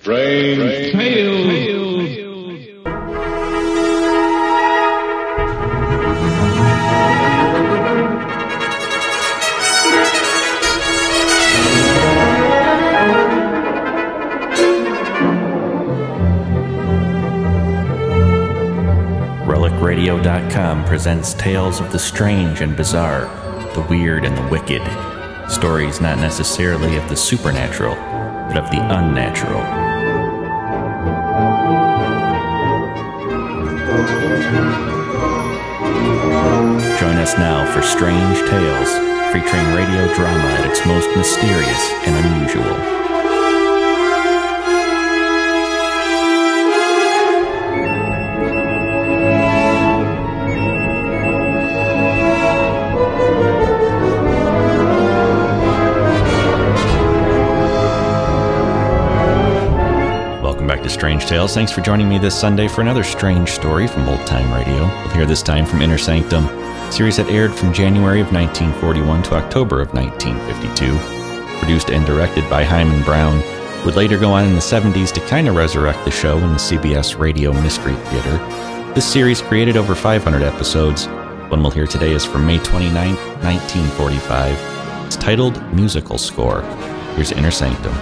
Strange Tales. RelicRadio.com presents tales of the strange and bizarre, the weird and the wicked. Stories not necessarily of the supernatural, but of the unnatural. Join us now for Strange Tales, featuring radio drama at its most mysterious and unusual. To Strange Tales. Thanks for joining me this Sunday for another strange story from Old Time Radio. We'll hear this time from Inner Sanctum, a series that aired from January of 1941 to October of 1952. Produced and directed by Hyman Brown, would later go on in the 70s to kind of resurrect the show in the CBS Radio Mystery Theater. This series created over 500 episodes. One we'll hear today is from May 29, 1945. It's titled Musical Score. Here's Inner Sanctum.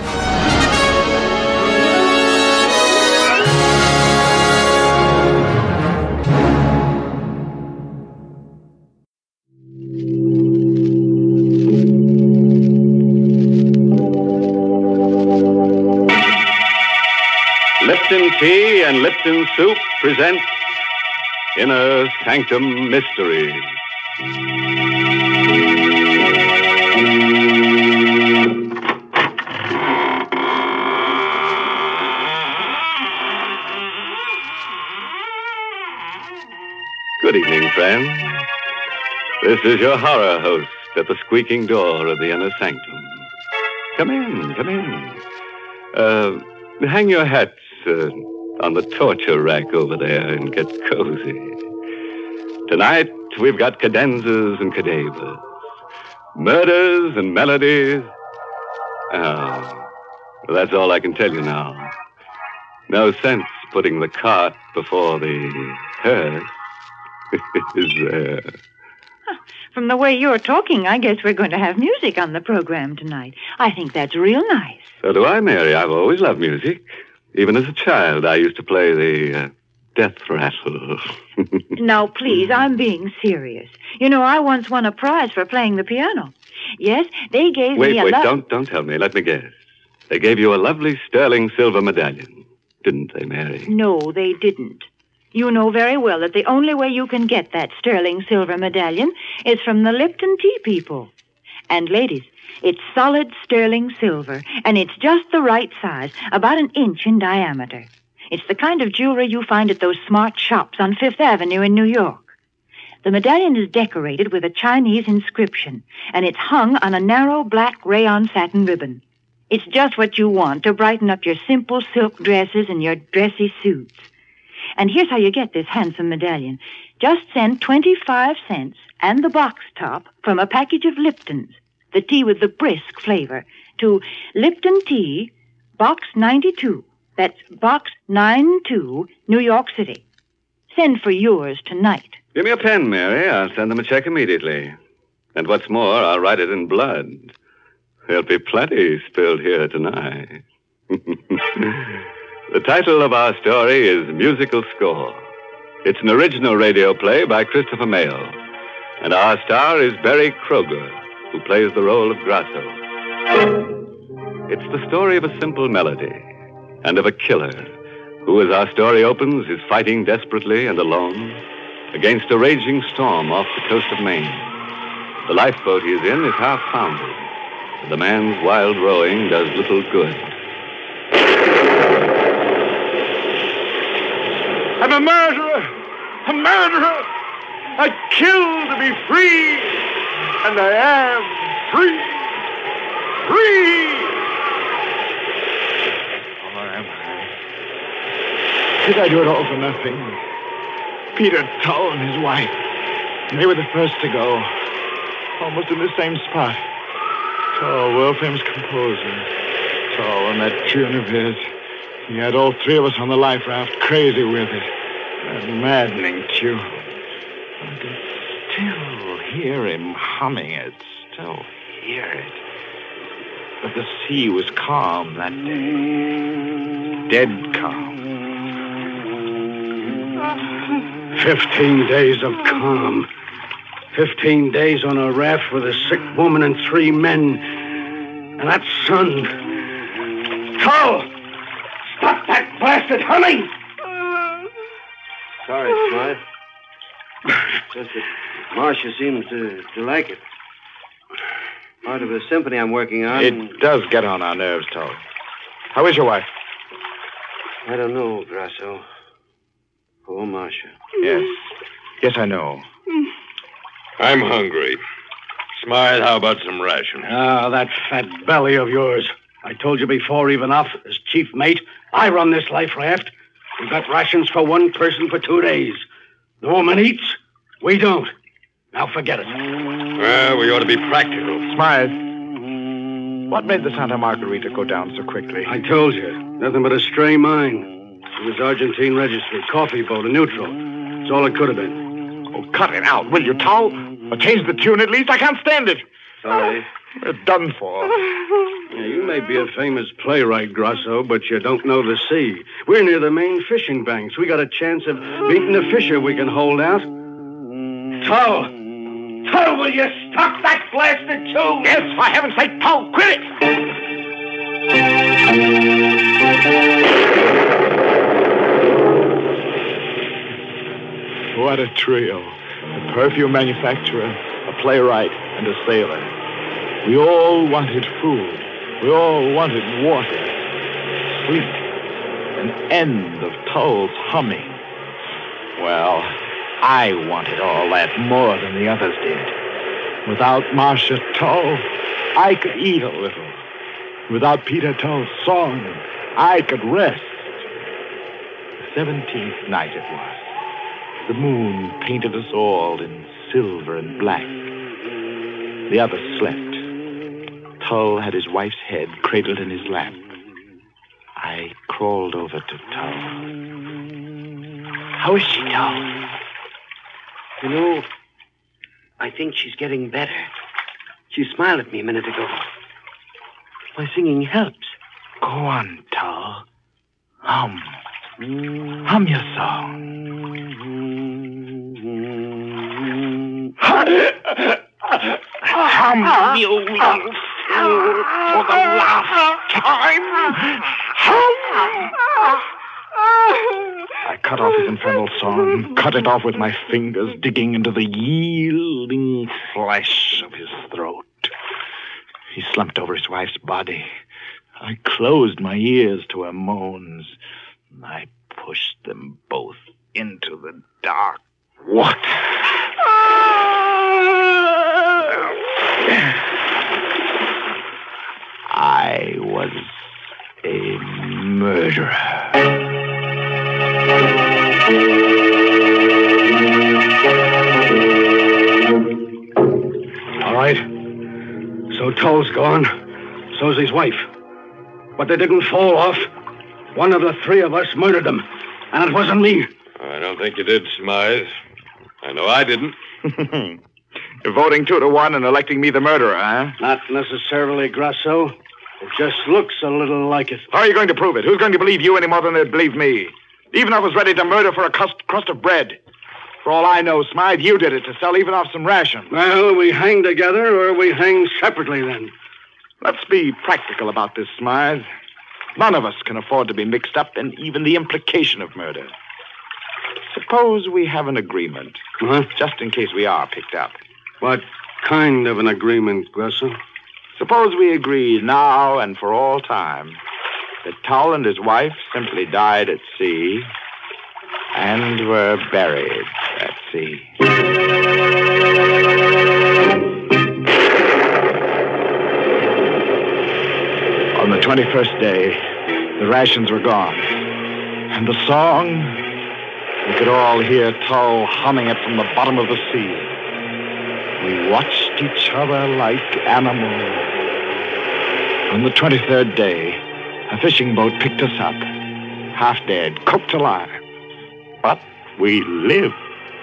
Lipton Tea and Lipton Soup present Inner Sanctum Mysteries. Good evening, friends. This is your horror host at the squeaking door of the Inner Sanctum. Come in, come in. Hang your hats on the torture rack over there and get cozy. Tonight, we've got cadenzas and cadavers, murders and melodies. Oh, well, that's all I can tell you now. No sense putting the cart before the hearse. Is there? From the way you're talking, I guess we're going to have music on the program tonight. I think that's real nice. So do I, Mary. I've always loved music. Even as a child, I used to play the death rattle. Now, please, I'm being serious. You know, I once won a prize for playing the piano. Yes, they gave me a... Wait, don't tell me. Let me guess. They gave you a lovely sterling silver medallion, didn't they, Mary? No, they didn't. You know very well that the only way you can get that sterling silver medallion is from the Lipton Tea people. And, ladies, it's solid sterling silver, and it's just the right size, about an inch in diameter. It's the kind of jewelry you find at those smart shops on Fifth Avenue in New York. The medallion is decorated with a Chinese inscription, and it's hung on a narrow black rayon satin ribbon. It's just what you want to brighten up your simple silk dresses and your dressy suits. And here's how you get this handsome medallion. Just send 25 cents and the box top from a package of Lipton's, the tea with the brisk flavor, to Lipton Tea, Box 92. That's Box 92, New York City. Send for yours tonight. Give me a pen, Mary. I'll send them a check immediately. And what's more, I'll write it in blood. There'll be plenty spilled here tonight. The title of our story is Musical Score. It's an original radio play by Christopher Mayle. And our star is Berry Kroger, who plays the role of Grasso. It's the story of a simple melody and of a killer who, as our story opens, is fighting desperately and alone against a raging storm off the coast of Maine. The lifeboat he is in is half foundered, and the man's wild rowing does little good. I'm a murderer! A murderer! I kill to be free! And I am free! Free! Oh, am I? Did I do it all for nothing? Peter Tull and his wife, they were the first to go, almost in the same spot. Tull, world-famous composer. Tull and that tune of his, He had all three of us on the life raft, crazy with it. That maddening tune. I can still hear him humming it, still hear it. But the sea was calm that day. Dead calm. 15 days of calm. 15 days on a raft with a sick woman and 3 men. And that sun. Tull! Stop that blasted humming! Sorry, Smythe. Just that Marcia seems to like it. Part of a symphony I'm working on. It does get on our nerves, Tull. How is your wife? I don't know, Grasso. Poor Marcia. Yes. Yes, I know. I'm hungry. Smythe, how about some rations? That fat belly of yours. I told you before, even off, as chief mate, I run this life raft. We've got rations for 1 person for 2 days. The woman eats, we don't. Now forget it. Well, we ought to be practical. Smythe, what made the Santa Margarita go down so quickly? I told you, nothing but a stray mine. It was Argentine registry, coffee boat, a neutral. That's all it could have been. Oh, cut it out, will you, Tull? Or change the tune at least? I can't stand it. Sorry. We're done for. Yeah, you may be a famous playwright, Grasso, but you don't know the sea. We're near the main fishing banks. We got a chance of beating a fisher we can hold out. Tull! Tull, will you stop that blasted tune? Yes, for heaven's sake, Tull, quit it! What a trio. A perfume manufacturer, a playwright, and a sailor. We all wanted food. We all wanted water. Sleep. An end of Tull's humming. Well, I wanted all that more than the others did. Without Marcia Tull, I could eat a little. Without Peter Tull's song, I could rest. The 17th night it was. The moon painted us all in silver and black. The others slept. Tull had his wife's head cradled in his lap. I crawled over to Tull. How is she, Tull? You know, I think she's getting better. She smiled at me a minute ago. My singing helps. Go on, Tull. Hum. Hum your song. Hum, you little fool, for the last time. Hum. I cut off his infernal song, cut it off with my fingers, digging into the yielding flesh of his throat. He slumped over his wife's body. I closed my ears to her moans. I pushed them both into the dark. What? I was a murderer. All right. So Tull's gone. So's his wife. But they didn't fall off. One of the 3 of us murdered them. And it wasn't me. I don't think you did, Smythe. I know I didn't. You're voting 2-1 and electing me the murderer, huh? Not necessarily, Grasso. It just looks a little like it. How are you going to prove it? Who's going to believe you any more than they'd believe me? Even if I was ready to murder for a crust of bread. For all I know, Smythe, you did it to sell even off some rations. Well, we hang together or we hang separately then. Let's be practical about this, Smythe. None of us can afford to be mixed up in even the implication of murder. Suppose we have an agreement. Huh? Just in case we are picked up. What kind of an agreement, Grasso? Suppose we agree now and for all time that Tull and his wife simply died at sea and were buried at sea. On the 21st day, the rations were gone. And the song, we could all hear Tull humming it from the bottom of the sea. We watched each other like animals. On the 23rd day, a fishing boat picked us up. half dead, cooked alive. But we live.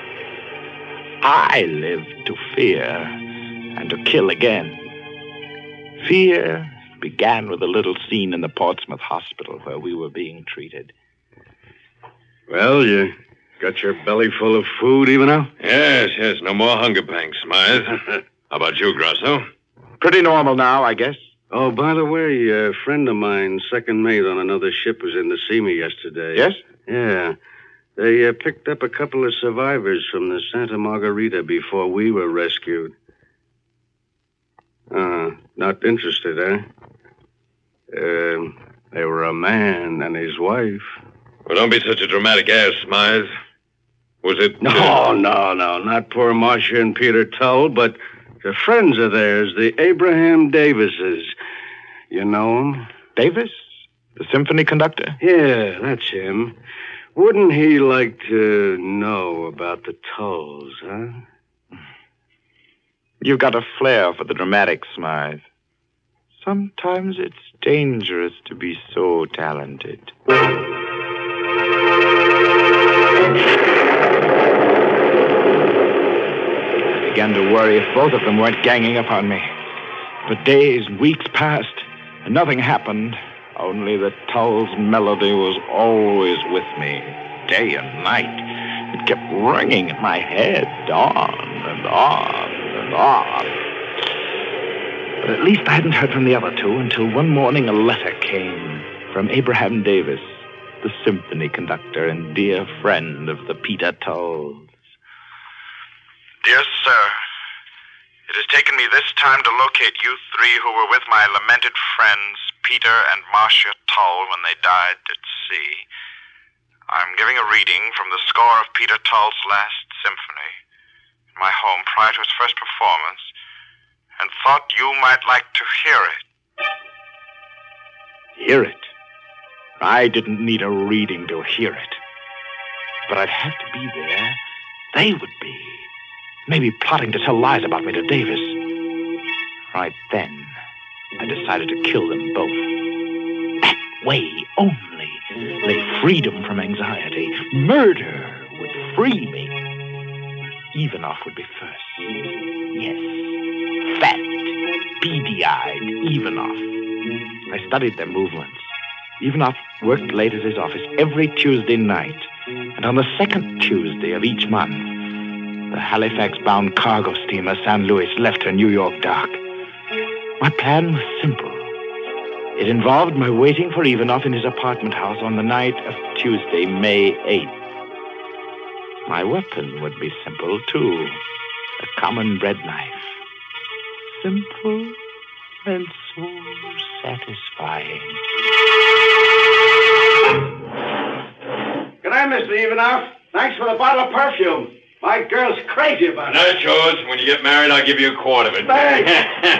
I live to fear and to kill again. Fear began with a little scene in the Portsmouth hospital where we were being treated. Well, you got your belly full of food, even now? Yes. No more hunger pangs, Smythe. How about you, Grosso? Pretty normal now, I guess. Oh, by the way, a friend of mine, second mate on another ship, was in to see me yesterday. Yes? Yeah. They picked up a couple of survivors from the Santa Margarita before we were rescued. Not interested, eh? They were a man and his wife. Well, don't be such a dramatic ass, Smythe. Was it... No, not poor Marcia and Peter Tull, but the friends of theirs, the Abraham Davises. You know him? Davis? The symphony conductor? Yeah, that's him. Wouldn't he like to know about the Tulls, huh? You've got a flair for the dramatic, Smythe. Sometimes it's dangerous to be so talented. I began to worry if both of them weren't ganging up on me. But days and weeks passed, and nothing happened. Only the Tull's melody was always with me, day and night. It kept ringing in my head, on and on and on. But at least I hadn't heard from the other two until one morning a letter came from Abraham Davis, the symphony conductor and dear friend of the Peter Tulls. Dear sir, it has taken me this time to locate you three who were with my lamented friends, Peter and Marcia Tull, when they died at sea. I'm giving a reading from the score of Peter Tull's last symphony in my home prior to his first performance, and thought you might like to hear it. Hear it? I didn't need a reading to hear it. But I'd have to be there. They would be. Maybe plotting to tell lies about me to Davis. Right then, I decided to kill them both. That way only lay freedom from anxiety. Murder would free me. Ivanov would be first. Yes. Fat, beady-eyed Ivanov. I studied their movements. Ivanov worked late at his office every Tuesday night. And on the second Tuesday of each month, the Halifax-bound cargo steamer San Luis left her New York dock. My plan was simple. It involved my waiting for Ivanov in his apartment house on the night of Tuesday, May 8th. My weapon would be simple, too. A common bread knife. Simple and so satisfying. Good night, Mr. Ivanov. Thanks for the bottle of perfume. My girl's crazy about it. That's yours. When you get married, I'll give you a quart of it. Thanks.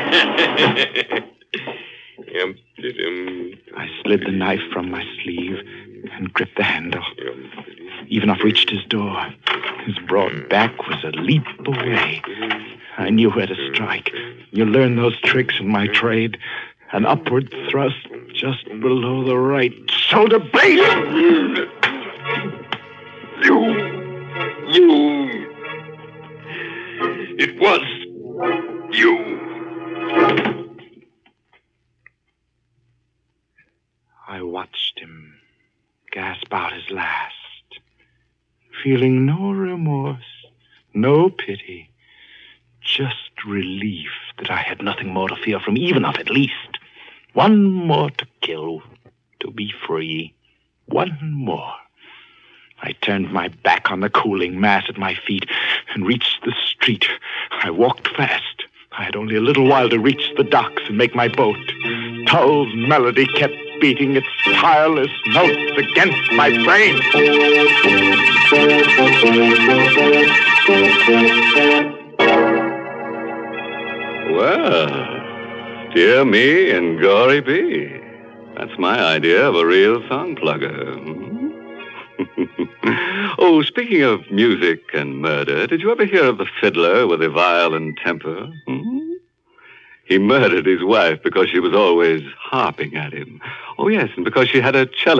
I slid the knife from my sleeve and gripped the handle. Ivanov reached his door. His broad back was a leap away. I knew where to strike. You learn those tricks in my trade. An upward thrust just below the right shoulder blade. You. It was you. I watched him gasp out his last, feeling no remorse, no pity, just relief that I had nothing more to fear from Ivanov, at least. One more to kill, to be free. One more. I turned my back on the cooling mass at my feet and reached the street. I walked fast. I had only a little while to reach the docks and make my boat. Tull's melody kept beating its tireless notes against my brain. Well, dear me and gory be. That's my idea of a real song plugger. Oh, speaking of music and murder, did you ever hear of the fiddler with a violent temper? He murdered his wife because she was always harping at him. Oh, yes, and because she had a cellist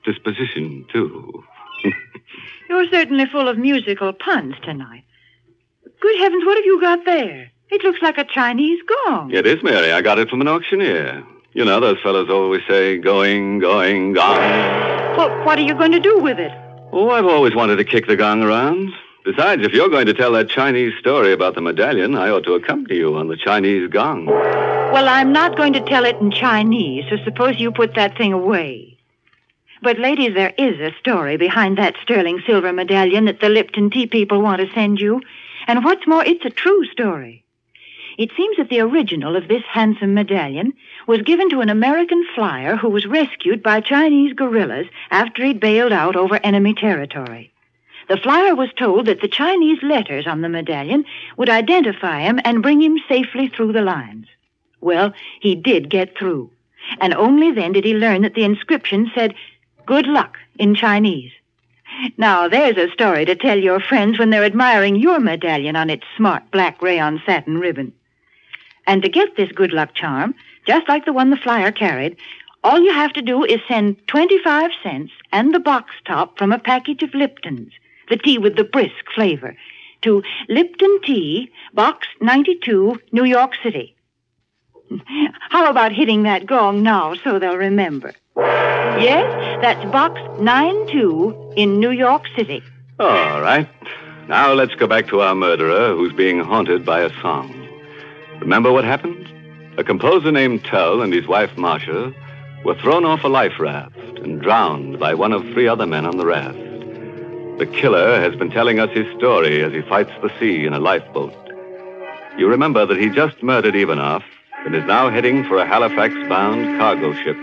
disposition, too. You're certainly full of musical puns tonight. Good heavens, what have you got there? It looks like a Chinese gong. It is, Mary. I got it from an auctioneer. You know, those fellows always say, going, gong. Well, what are you going to do with it? Oh, I've always wanted to kick the gong around. Besides, if you're going to tell that Chinese story about the medallion, I ought to accompany you on the Chinese gong. Well, I'm not going to tell it in Chinese, so suppose you put that thing away. But, ladies, there is a story behind that sterling silver medallion that the Lipton Tea people want to send you. And what's more, it's a true story. It seems that the original of this handsome medallion was given to an American flyer who was rescued by Chinese guerrillas after he'd bailed out over enemy territory. The flyer was told that the Chinese letters on the medallion would identify him and bring him safely through the lines. Well, he did get through. And only then did he learn that the inscription said, "Good luck," in Chinese. Now, there's a story to tell your friends when they're admiring your medallion on its smart black rayon satin ribbon. And to get this good luck charm, just like the one the flyer carried, all you have to do is send 25 cents and the box top from a package of Lipton's, the tea with the brisk flavor, to Lipton Tea, Box 92, New York City. How about hitting that gong now so they'll remember? Yes, that's Box 92 in New York City. All right. Now let's go back to our murderer who's being haunted by a song. Remember what happened? A composer named Tell and his wife Marcia were thrown off a life raft and drowned by one of 3 other men on the raft. The killer has been telling us his story as he fights the sea in a lifeboat. You remember that he just murdered Ivanoff and is now heading for a Halifax-bound cargo ship.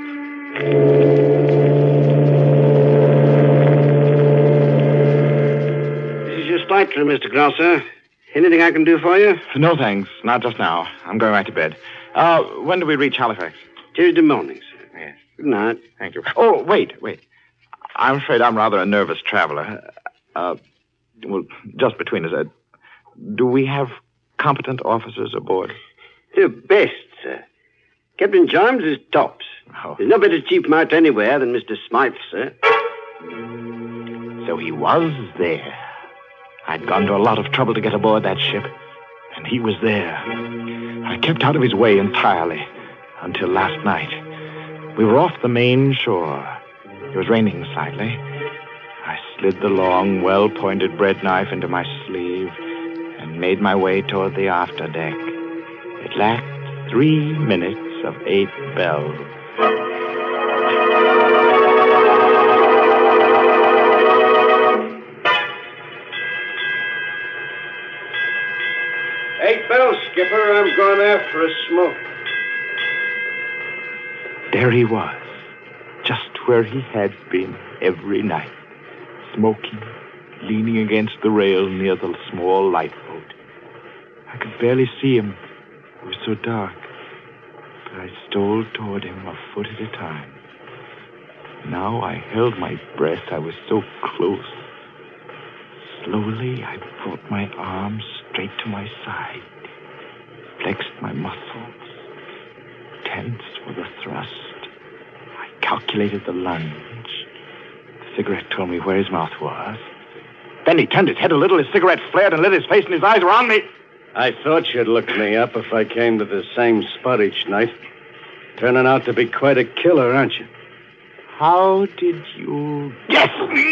This is your spite room, Mr. Grosser. Anything I can do for you? No, thanks. Not just now. I'm going right to bed. When do we reach Halifax? Tuesday morning, sir. Yes. Good night. Thank you. Oh, wait. I'm afraid I'm rather a nervous traveler. Well, just between us, do we have competent officers aboard? Your best, sir. Captain Jarms is tops. Oh. There's no better chief mate anywhere than Mr. Smythe, sir. So he was there. I'd gone to a lot of trouble to get aboard that ship, and he was there. I kept out of his way entirely until last night. We were off the main shore. It was raining slightly. I slid the long, well-pointed bread knife into my sleeve and made my way toward the afterdeck. It lacked 3 minutes of 8 bells. Skipper, I'm going after a smoke. There he was, just where he had been every night, smoking, leaning against the rail near the small lifeboat. I could barely see him. It was so dark. But I stole toward him a foot at a time. Now I held my breath. I was so close. Slowly, I brought my arms straight to my side, flexed my muscles, tense for the thrust. I calculated the lunge. The cigarette told me where his mouth was. Then he turned his head a little, his cigarette flared and lit his face, and his eyes were on me. I thought you'd look me up if I came to the same spot each night. Turning out to be quite a killer, aren't you? How did you... Yes!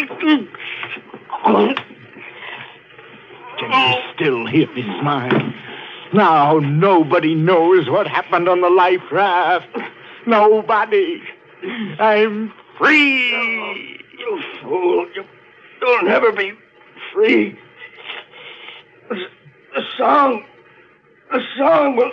Can you still hear me smile? Now nobody knows what happened on the life raft. Nobody. I'm free. Oh, you fool. You'll never be free. A song will...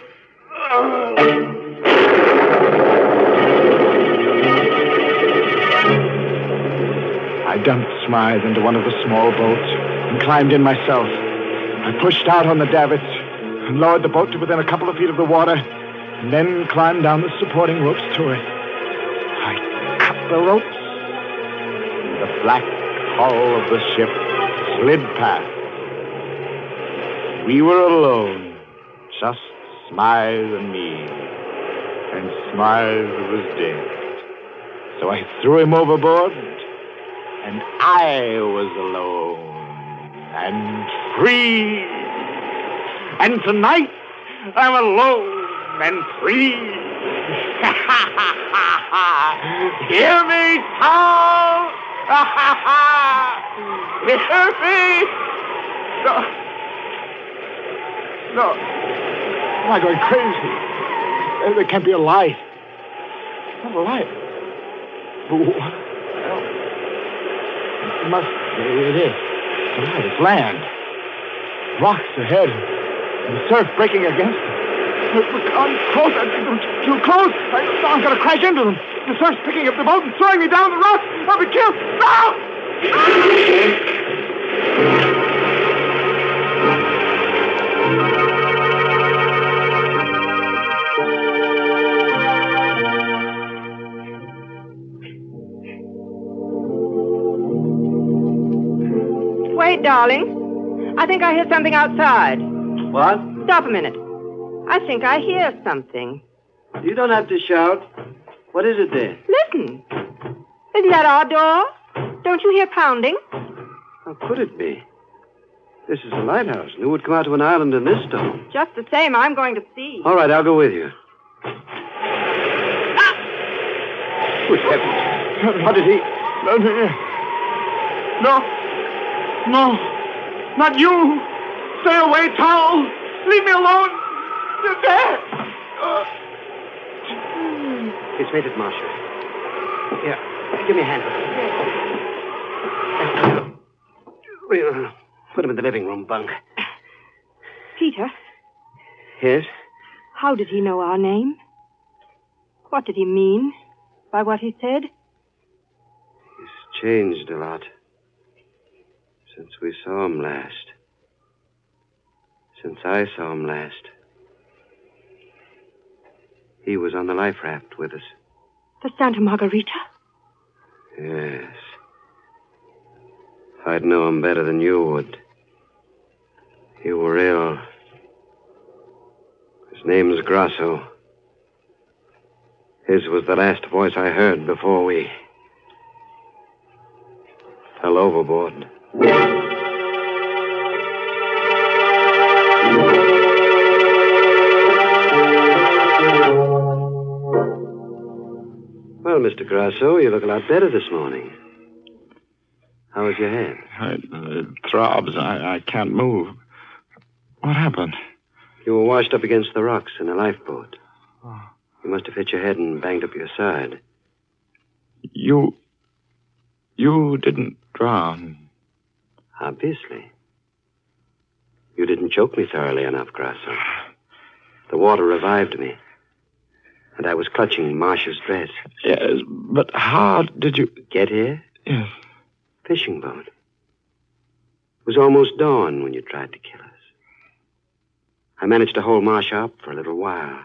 I dumped Smythe into one of the small boats and climbed in myself. I pushed out on the davits and lowered the boat to within a couple of feet of the water, and then climbed down the supporting ropes to it. I cut the ropes, and the black hull of the ship slid past. We were alone, just Smythe and me, and Smythe was dead. So I threw him overboard and I was alone and free. And tonight, I'm alone and free. Hear me, Tom! Hear me! No. Am I going crazy? There can't be a light. Not a light. Well, it must. It is. The light is land. Rocks ahead. And the surf breaking against them. I'm close. Too close. I'm going to crash into them. The surf's picking up the boat and throwing me down the rocks. I'll be killed. No! Wait, darling. I think I hear something outside. What? Stop a minute. I think I hear something. You don't have to shout. What is it there? Listen. Isn't that our door? Don't you hear pounding? How could it be? This is a lighthouse, and who would come out to an island in this storm? Just the same, I'm going to see. All right, I'll go with you. Good heavens. What did he... No. Not you. Stay away, Towel. Leave me alone. You're there. It's made it, Marshal. Here, give me a hand. We'll put him in the living room bunk. Peter, Yes? how did he know our name? What did he mean by what he said? He's changed a lot since we saw him last. Since I saw him last. He was on the life raft with us. The Santa Margarita? Yes. I'd know him better than you would. You were ill. His name's Grasso. His was the last voice I heard before we fell overboard. Well, Mr. Grasso, you look a lot better this morning. How is your head? It throbs. I can't move. What happened? You were washed up against the rocks in a lifeboat. Oh. You must have hit your head and banged up your side. You didn't drown. Obviously. You didn't choke me thoroughly enough, Grasso. The water revived me. And I was clutching Marcia's dress. Yes, but how did you... Get here? Yes. Fishing boat. It was almost dawn when you tried to kill us. I managed to hold Marcia up for a little while.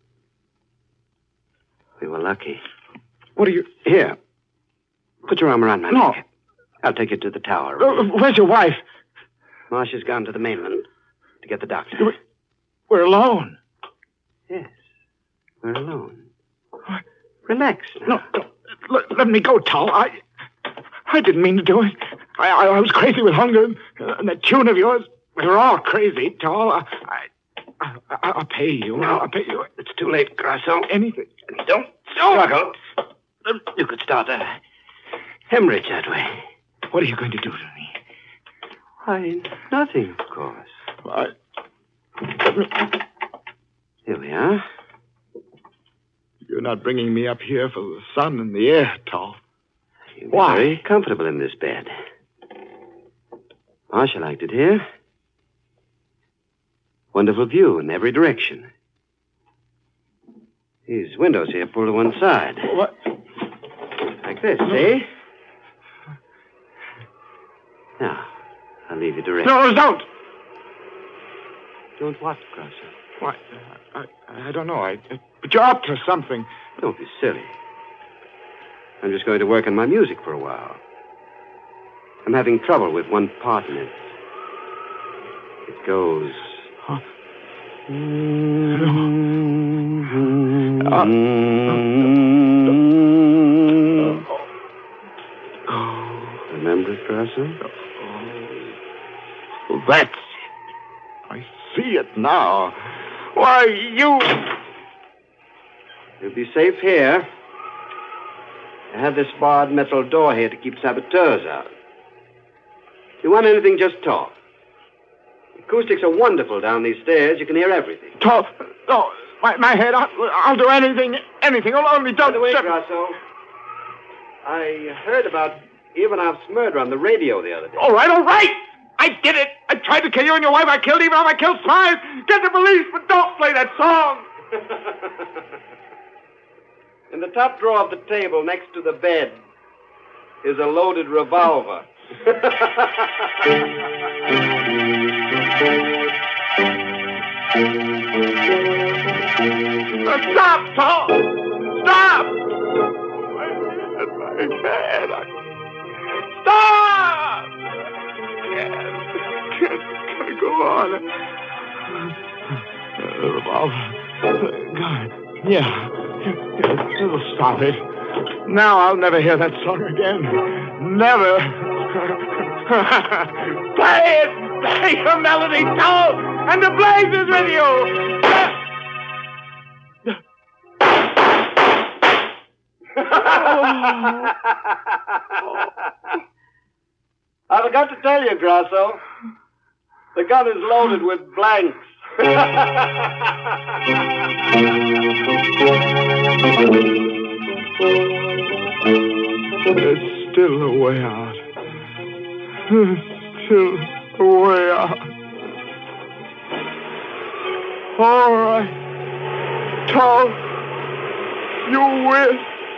We were lucky. What are you... Here. Put your arm around my No. neck. I'll take you to the tower. Where's your wife? Marcia's gone to the mainland to get the doctor. We're alone. Yes. We're alone. Relax now. No, let me go, Tal. I didn't mean to do it. I was crazy with hunger, and that tune of yours. We were all crazy, Tal. I'll pay you. No, I'll pay you. It's too late, Grasso. Anything. Don't struggle. You could start a hemorrhage that way. What are you going to do to me? Why, nothing, of course. Here we are. You're not bringing me up here for the sun and the air, Tal. You'll be Why? very comfortable in this bed. Marcia liked it here. Wonderful view in every direction. These windows here pull to one side. What? Like this, see? Now, I'll leave you to rest. No, don't. Don't what, Grasso? Why? I don't know. But you're up to something. Don't be silly. I'm just going to work on my music for a while. I'm having trouble with one part in it. It goes... Huh? Remember it, Grasso? Oh, that's it. I see it now. Why, you... You'll be safe here. I have this barred metal door here to keep saboteurs out. If you want anything, just talk. Acoustics are wonderful down these stairs. You can hear everything. Talk. Oh, my head. I'll do anything. Anything. Only don't... By the way, Grasso, I heard about Ivanov's murder on the radio the other day. All right. I did it. I tried to kill you and your wife. I killed Ivanov. I killed Smythe. Get the police, but don't play that song. In the top drawer of the table next to the bed is a loaded revolver. Stop, Tom! Stop! My head. Stop! Can't go on. The revolver. God. Yeah. It'll stop it. Now I'll never hear that song again. Never. Play it! Play your melody, Tom! And the blaze is with you! I forgot to tell you, Grasso. The gun is loaded with blanks. There's still a way out. There's still a way out. All right. Tom, you win.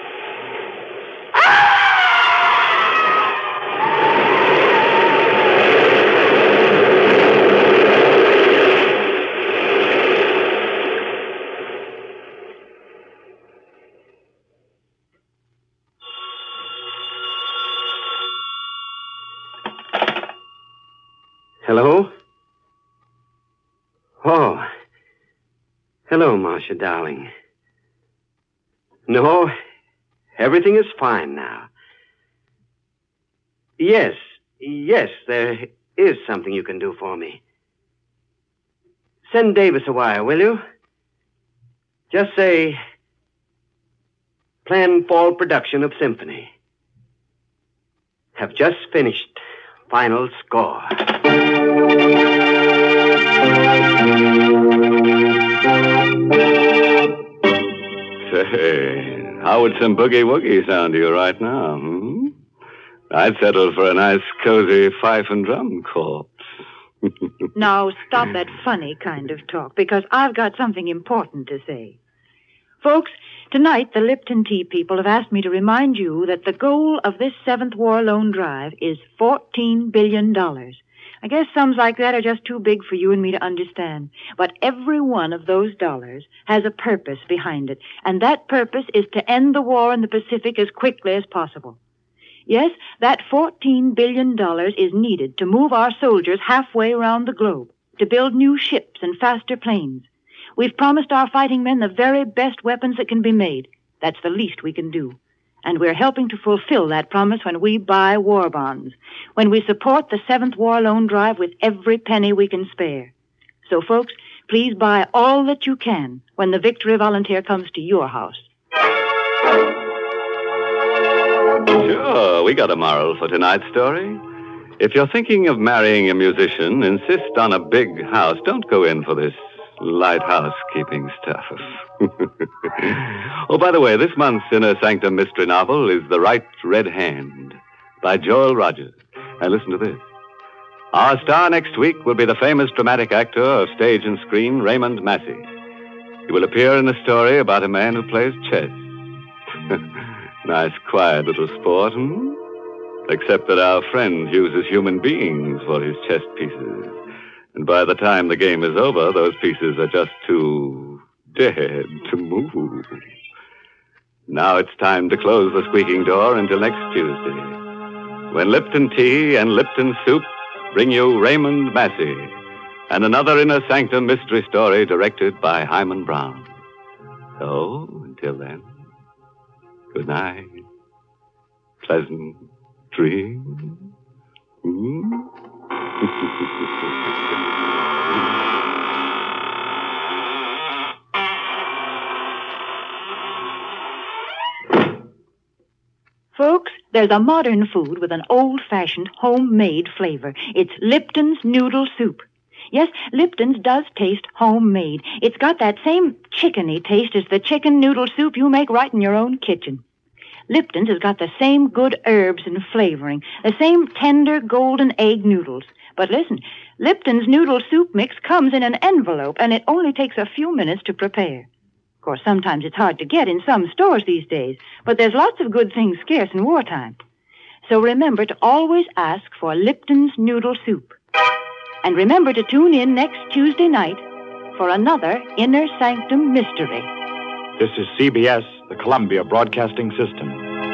Hello? Oh. Hello, Marcia, darling. No, everything is fine now. Yes, there is something you can do for me. Send Davis a wire, will you? Just say, planned fall production of Symphony. Have just finished. Final score. Say, how would some boogie-woogie sound to you right now, I'd settle for a nice, cozy fife and drum corpse. Now, stop that funny kind of talk, because I've got something important to say. Folks, tonight the Lipton Tea people have asked me to remind you that the goal of this 7th War Loan Drive is $14 billion. I guess sums like that are just too big for you and me to understand. But every one of those dollars has a purpose behind it, and that purpose is to end the war in the Pacific as quickly as possible. Yes, that $14 billion is needed to move our soldiers halfway around the globe, to build new ships and faster planes. We've promised our fighting men the very best weapons that can be made. That's the least we can do. And we're helping to fulfill that promise when we buy war bonds, when we support the 7th War Loan Drive with every penny we can spare. So, folks, please buy all that you can when the Victory Volunteer comes to your house. Sure, we got a moral for tonight's story. If you're thinking of marrying a musician, insist on a big house. Don't go in for this light housekeeping stuff. Oh, by the way, this month's Inner Sanctum mystery novel is The Right Red Hand by Joel Rogers. And listen to this. Our star next week will be the famous dramatic actor of stage and screen, Raymond Massey. He will appear in a story about a man who plays chess. Nice, quiet little sport, Except that our friend uses human beings for his chess pieces. And by the time the game is over, those pieces are just too dead to move. Now it's time to close the squeaking door until next Tuesday, when Lipton Tea and Lipton Soup bring you Raymond Massey and another Inner Sanctum mystery story directed by Hyman Brown. So, until then, good night. Pleasant dream? Folks, there's a modern food with an old-fashioned, homemade flavor. It's Lipton's Noodle Soup. Yes, Lipton's does taste homemade. It's got that same chickeny taste as the chicken noodle soup you make right in your own kitchen. Lipton's has got the same good herbs and flavoring, the same tender golden egg noodles. But listen, Lipton's Noodle Soup Mix comes in an envelope, and it only takes a few minutes to prepare. Of course, sometimes it's hard to get in some stores these days, but there's lots of good things scarce in wartime. So remember to always ask for Lipton's Noodle Soup. And remember to tune in next Tuesday night for another Inner Sanctum Mystery. This is CBS, the Columbia Broadcasting System.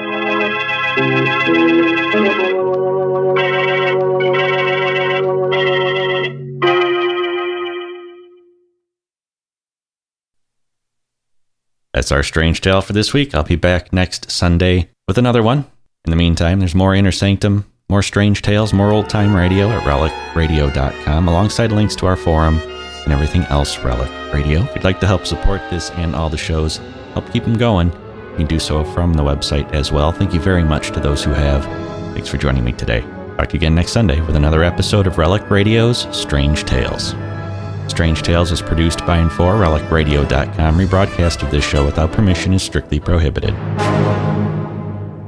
That's our strange tale for this week. I'll be back next Sunday with another one. In the meantime, there's more Inner Sanctum, more strange tales, more old-time radio at relicradio.com, alongside links to our forum and everything else Relic Radio. If you'd like to help support this and all the shows, help keep them going, you can do so from the website as well. Thank you very much to those who have. Thanks for joining me today. Talk to you again next Sunday with another episode of Relic Radio's Strange Tales. Strange Tales is produced by and for relicradio.com. Rebroadcast of this show without permission is strictly prohibited.